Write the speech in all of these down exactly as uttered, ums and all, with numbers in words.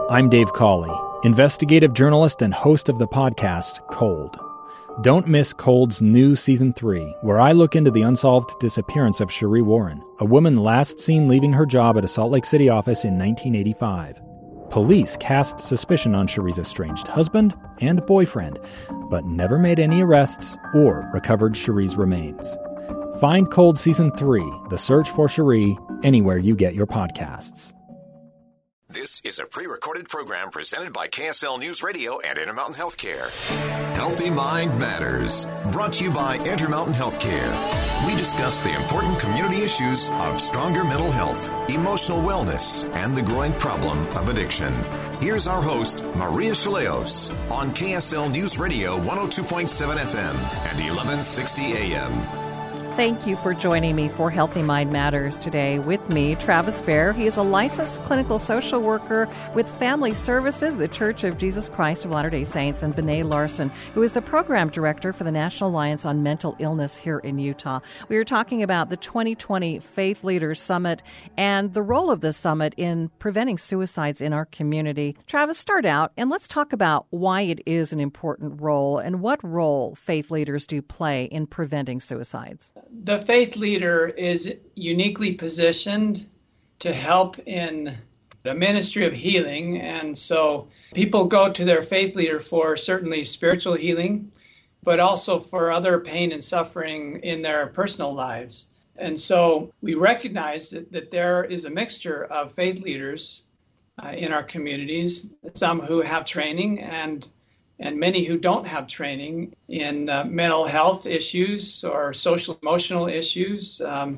I'm Dave Cawley, investigative journalist and host of the podcast Cold. Don't miss Cold's new Season three, where I look into the unsolved disappearance of Sheree Warren, a woman last seen leaving her job at a Salt Lake City office in nineteen eighty-five. Police cast suspicion on Sheree's estranged husband and boyfriend, but never made any arrests or recovered Sheree's remains. Find Cold Season three, The Search for Sheree, anywhere you get your podcasts. This is a pre-recorded program presented by K S L News Radio and Intermountain Healthcare. Healthy Mind Matters, brought to you by Intermountain Healthcare. We discuss the important community issues of stronger mental health, emotional wellness, and the growing problem of addiction. Here's our host, Maria Shilaos, on K S L News Radio one oh two point seven F M and eleven sixty A M. Thank you for joining me for Healthy Mind Matters today. With me, Travis Baer. He is a licensed clinical social worker with Family Services, the Church of Jesus Christ of Latter-day Saints, and Bené Larson, who is the program director for the National Alliance on Mental Illness here in Utah. We are talking about the twenty twenty Faith Leaders Summit and the role of this summit in preventing suicides in our community. Travis, start out and let's talk about why it is an important role and what role faith leaders do play in preventing suicides. The faith leader is uniquely positioned to help in the ministry of healing. And so people go to their faith leader for certainly spiritual healing, but also for other pain and suffering in their personal lives. And so we recognize that, that there is a mixture of faith leaders uh, in our communities, some who have training and and many who don't have training in uh, mental health issues or social emotional issues. Um,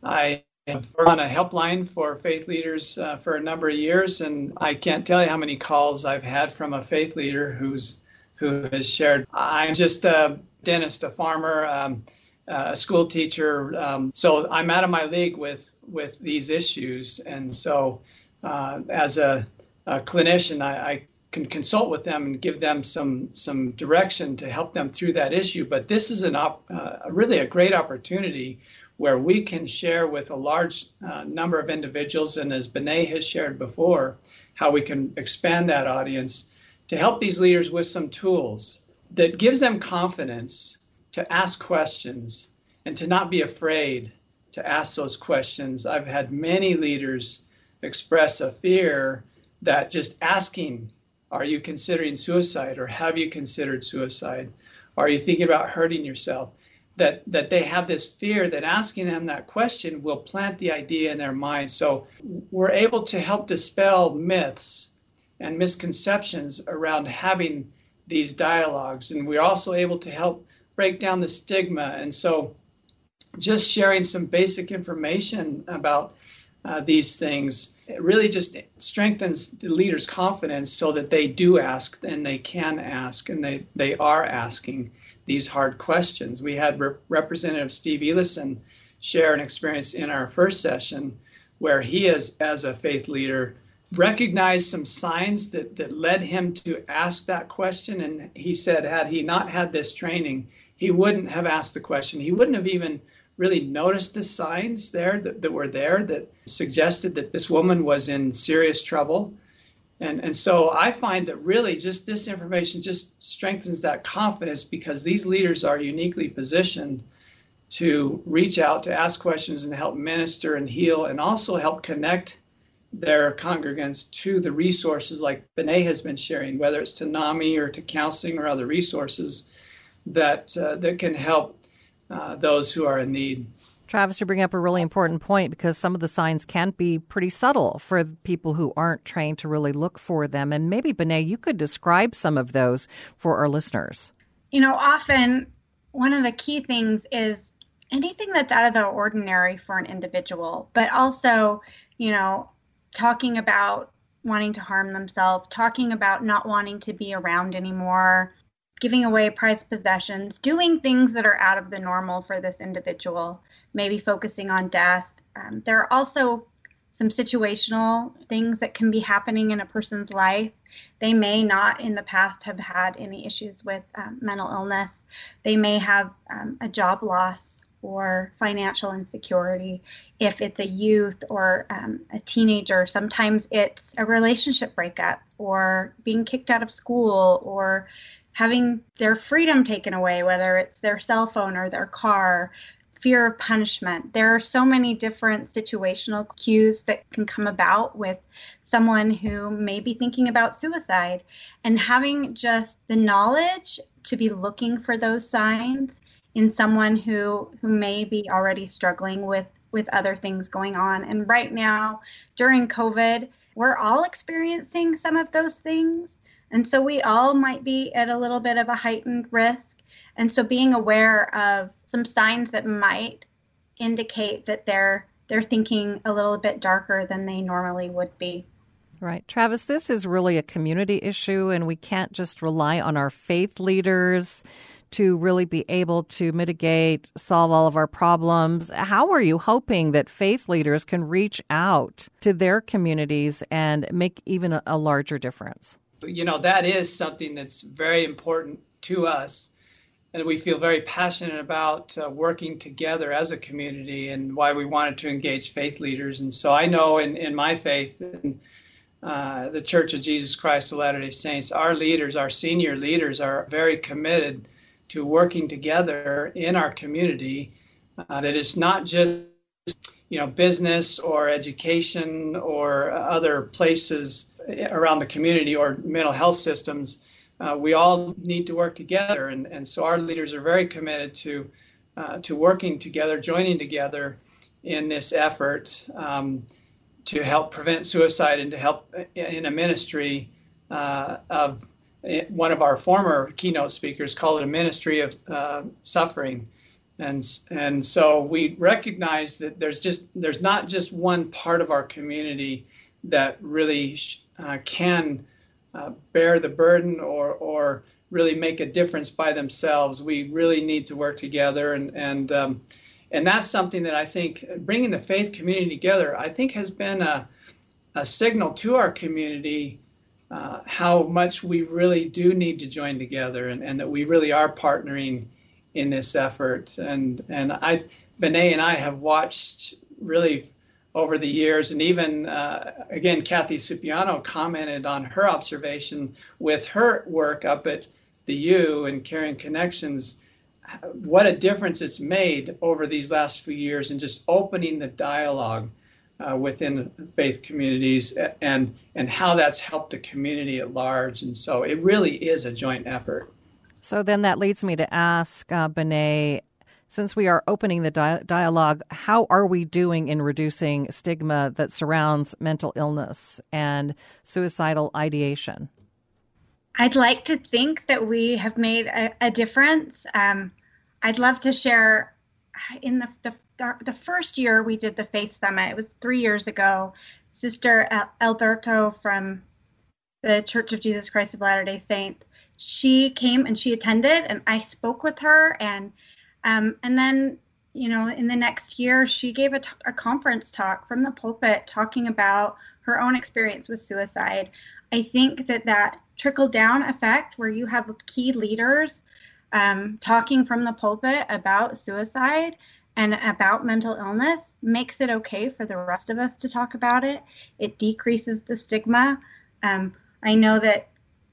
I have worked on a helpline for faith leaders uh, for a number of years, and I can't tell you how many calls I've had from a faith leader who's who has shared, I'm just a dentist, a farmer, um, a school teacher, um, so I'm out of my league with, with these issues. And so uh, as a, a clinician, I, I can consult with them and give them some some direction to help them through that issue. But this is an op, uh, really a great opportunity where we can share with a large uh, number of individuals, and as Bené has shared before, how we can expand that audience to help these leaders with some tools that gives them confidence to ask questions and to not be afraid to ask those questions. I've had many leaders express a fear that just asking, are you considering suicide, or have you considered suicide? Are you thinking about hurting yourself? That that they have this fear that asking them that question will plant the idea in their mind. So we're able to help dispel myths and misconceptions around having these dialogues. And we're also able to help break down the stigma. And so just sharing some basic information about Uh, these things, it really just strengthens the leader's confidence so that they do ask and they can ask and they, they are asking these hard questions. We had Rep- Representative Steve Ellison share an experience in our first session where he is, as a faith leader, recognized some signs that, that led him to ask that question. And he said, had he not had this training, he wouldn't have asked the question. He wouldn't have even really noticed the signs there that, that were there that suggested that this woman was in serious trouble. And, and so I find that really just this information just strengthens that confidence, because these leaders are uniquely positioned to reach out, to ask questions and help minister and heal, and also help connect their congregants to the resources like Bené has been sharing, whether it's to NAMI or to counseling or other resources that uh, that can help Uh, those who are in need. Travis, you bring up a really important point, because some of the signs can be pretty subtle for people who aren't trained to really look for them. And maybe, Bené, you could describe some of those for our listeners. You know, often one of the key things is anything that's out of the ordinary for an individual, but also, you know, talking about wanting to harm themselves, talking about not wanting to be around anymore, giving away prized possessions, doing things that are out of the normal for this individual, maybe focusing on death. Um, there are also some situational things that can be happening in a person's life. They may not in the past have had any issues with um, mental illness. They may have um, a job loss or financial insecurity. If it's a youth or um, a teenager, sometimes it's a relationship breakup or being kicked out of school or having their freedom taken away, whether it's their cell phone or their car, fear of punishment. There are so many different situational cues that can come about with someone who may be thinking about suicide, and having just the knowledge to be looking for those signs in someone who who may be already struggling with with other things going on. And right now, during COVID, we're all experiencing some of those things. And so we all might be at a little bit of a heightened risk. And so being aware of some signs that might indicate that they're they're thinking a little bit darker than they normally would be. Right. Travis, this is really a community issue, and we can't just rely on our faith leaders to really be able to mitigate, solve all of our problems. How are you hoping that faith leaders can reach out to their communities and make even a, a larger difference? You know, that is something that's very important to us. And we feel very passionate about uh, working together as a community, and why we wanted to engage faith leaders. And so I know in, in my faith, in uh, the Church of Jesus Christ of Latter-day Saints, our leaders, our senior leaders are very committed to working together in our community. Uh, that it's not just, you know, business or education or other places around the community or mental health systems. Uh, we all need to work together, and, and so our leaders are very committed to uh, to working together, joining together in this effort um, to help prevent suicide and to help in a ministry uh, of one of our former keynote speakers called it a ministry of uh, suffering. And and so we recognize that there's just there's not just one part of our community that really uh, can Uh, bear the burden or or really make a difference by themselves. We really need to work together, and and um, and that's something that I think bringing the faith community together, I think, has been a a signal to our community uh, how much we really do need to join together, and, and that we really are partnering in this effort. And and I, Bené and I have watched really over the years, and even, uh, again, Kathy Cipriano commented on her observation with her work up at the U and Caring Connections, what a difference it's made over these last few years in just opening the dialogue uh, within faith communities, and, and how that's helped the community at large. And so it really is a joint effort. So then that leads me to ask, uh, Bené, since we are opening the di- dialogue, how are we doing in reducing stigma that surrounds mental illness and suicidal ideation? I'd like to think that we have made a, a difference. Um, I'd love to share in the, the the first year we did the Faith Summit. It was three years ago. Sister Alberto from the Church of Jesus Christ of Latter-day Saints, she came and she attended, and I spoke with her, and Um, and then, you know, in the next year, she gave a, t- a conference talk from the pulpit talking about her own experience with suicide. I think that that trickle-down effect, where you have key leaders um, talking from the pulpit about suicide and about mental illness, makes it okay for the rest of us to talk about it. It decreases the stigma. Um, I know that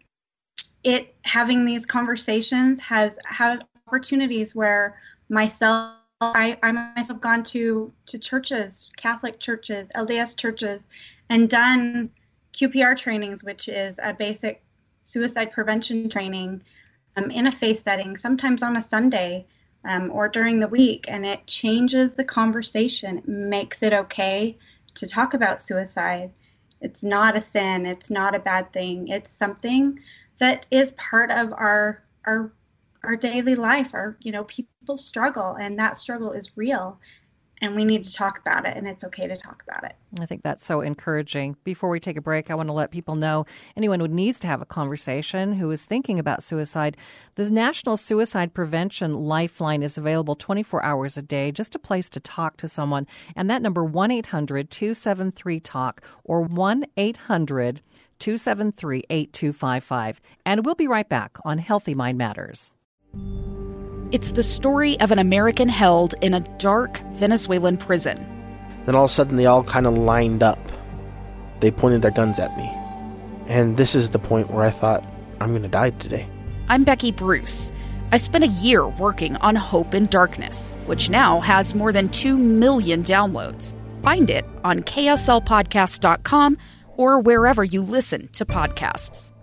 it having these conversations has had opportunities where myself, I, I myself gone to, to churches, Catholic churches, L D S churches, and done Q P R trainings, which is a basic suicide prevention training um, in a faith setting, sometimes on a Sunday um, or during the week. And it changes the conversation. It makes it okay to talk about suicide. It's not a sin. It's not a bad thing. It's something that is part of our our our daily life. Our, you know, people struggle, and that struggle is real, and we need to talk about it, and it's okay to talk about it. I think that's so encouraging. Before we take a break, I want to let people know, anyone who needs to have a conversation who is thinking about suicide, the National Suicide Prevention Lifeline is available twenty-four hours a day, just a place to talk to someone. And that number, one eight hundred two seven three talk or one eight hundred two seven three eight two five five. And we'll be right back on Healthy Mind Matters. It's the story of an American held in a dark Venezuelan prison. Then all of a sudden they all kind of lined up. They pointed their guns at me. And this is the point where I thought, I'm going to die today. I'm Becky Bruce. I spent a year working on Hope in Darkness, which now has more than two million downloads. Find it on K S L podcast dot com or wherever you listen to podcasts.